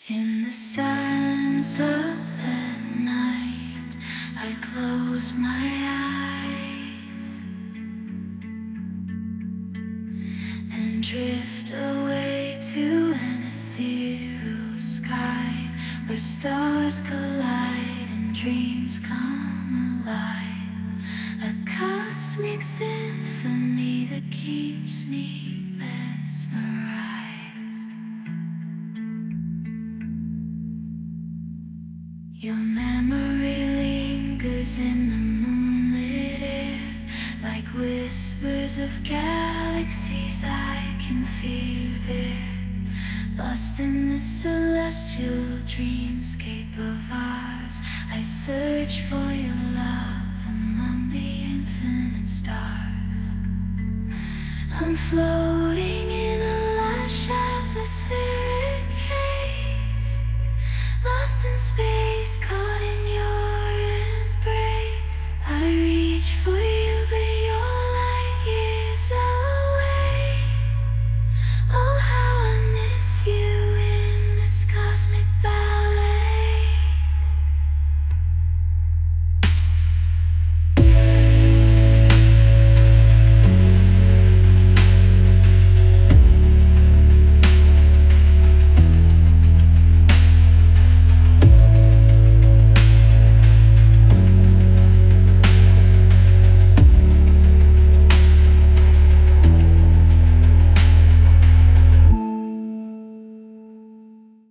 In the silence of the night, I close my eyes and drift away to an ethereal sky where stars collide and dreams come alive. A cosmic symphony that keeps me mesmerized. Your memory lingers in the moonlit air, like whispers of galaxies I can feel there. Lost in this celestial dreamscape of ours, I search for your love among the infinite stars. I'm floating in a lush atmospheric haze, lost in space.